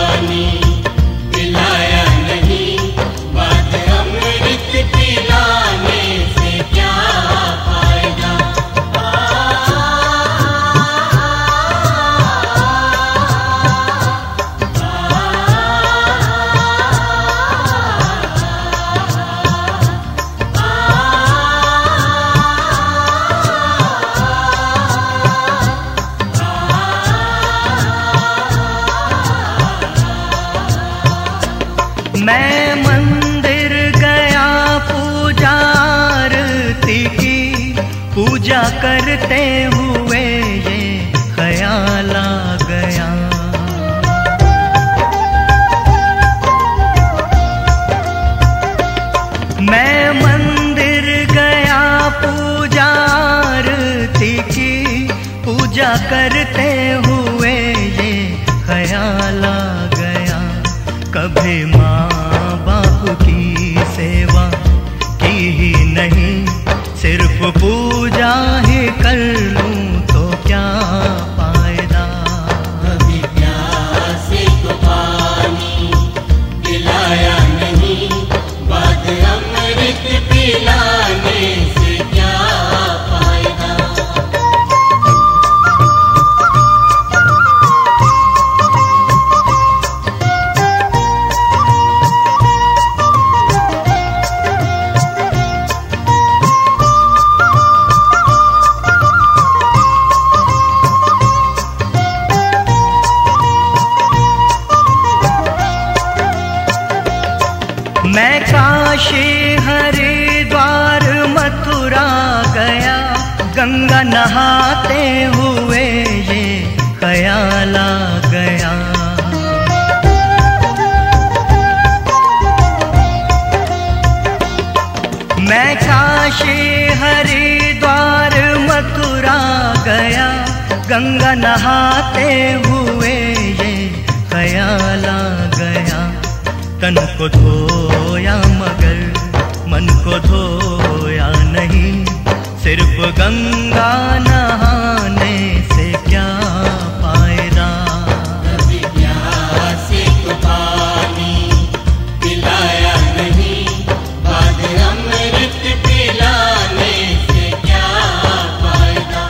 पानी पिलाया नहीं, बात अमृत पिलाने से क्या फायदा। मैं मंदिर गया पूजा आरती की, पूजा करते हुए ये ख्याल आ गया। मैं मंदिर गया पूजा आरती की, पूजा करते हुए ये ख्याल आ गया। कभी माँ बाप की सेवा की ही नहीं, सिर्फ पूजा ही कर लूं तो क्या फायदा। कभी प्यासे को पानी पिलाया नहीं, बात अमृत पिलाने से क्या फायदा। मैं काशी हरिद्वार मथुरा गया, गंगा नहाते हुए ये ख्याल आ गया। मैं काशी हरिद्वार मथुरा गया, गंगा नहाते हुए ये ख्याल आ गया। तन को धोया मगर मन को धोया नहीं, सिर्फ गंगा नहाने से क्या फायदा। कभी प्यासे को पानी पिलाया नहीं, बात अमृत पिलाने से क्या फायदा।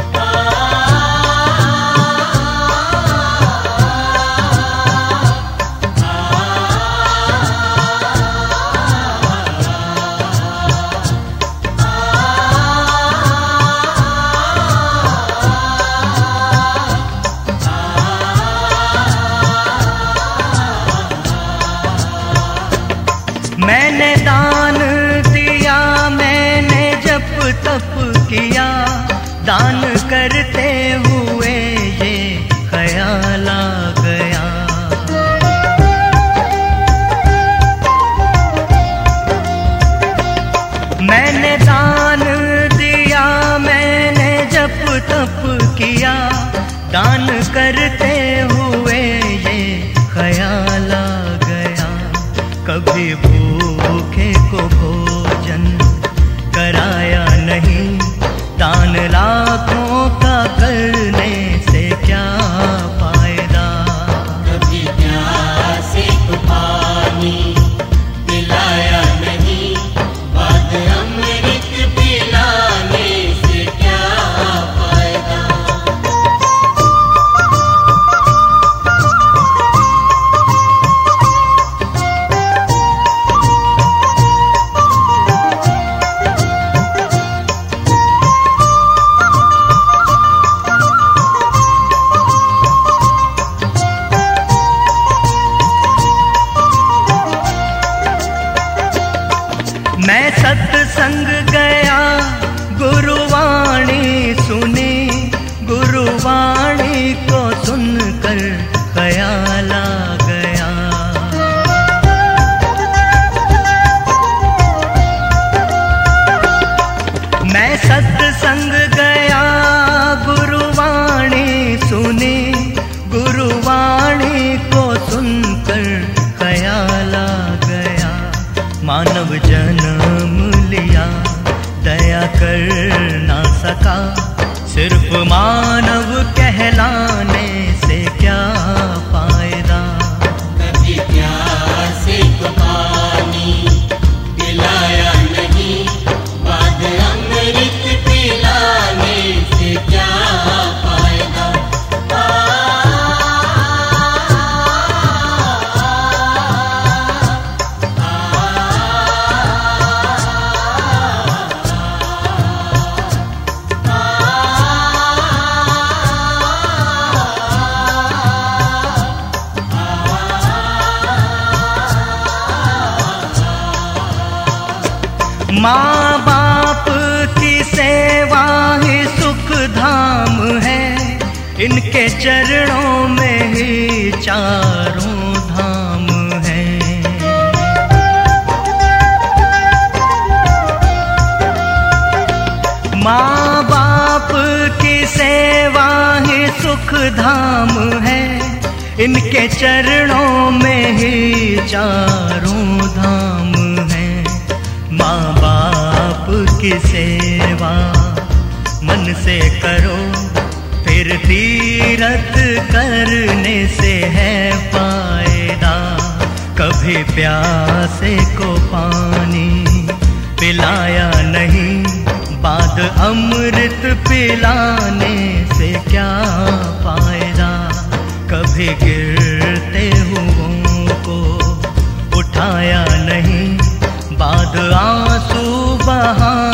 मैंने दान दिया, मैंने जप तप किया, दान करते हुए ये ख्याल आ गया। मैंने दान दिया, मैंने जप तप किया, दान करते हुए ये ख्याल आ गया। कभी भूखे को भोजन कराया नहीं, दान लाखों का करने से क्या फायदा। कभी प्यासे को पानी पिलाया नहीं, बात अमृत पिलाने से क्या फायदा। मैं सत्संग गया, गुरुवाणी सुनी, गुरुवाणी को सुनकर ख्याल आ गया। मैं सत्संग गया, गुरुवाणी सुनी, गुरुवाणी को सुनकर ख्याल आ गया। मानव जन्म लिया, दया कर ना सका, सिर्फ मानव कहलाने से क्या फायदा। माँ बाप की सेवा ही सुख धाम है, इनके चरणों में ही चारों धाम है। माँ बाप की सेवा ही सुख धाम है, इनके चरणों में ही चारों धाम है। माँ बाप की सेवा मन से करो, फिर तीरथ करने से है फायदा। कभी प्यासे को पानी पिलाया नहीं, बाद अमृत पिलाने से क्या फायदा। कभी गिरते हुओं को उठाया नहीं, बाद आंसू बहा